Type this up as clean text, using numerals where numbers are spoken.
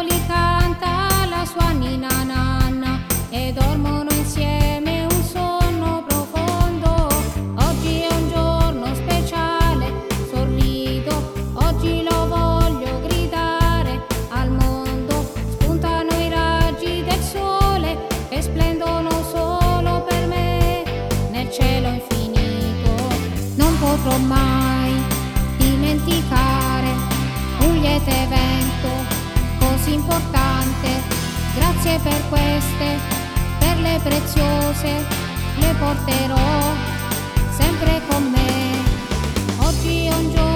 gli canta la sua ninna nanna e dormono insieme un sonno profondo. Oggi è un giorno speciale, sorrido, oggi lo voglio gridare al mondo. Spuntano i raggi del sole che splendono solo per me nel cielo infinito. Non potrò mai dimenticare un lieto evento così importante. Grazie per queste perle preziose, le porterò sempre con me. Oggi è un giorno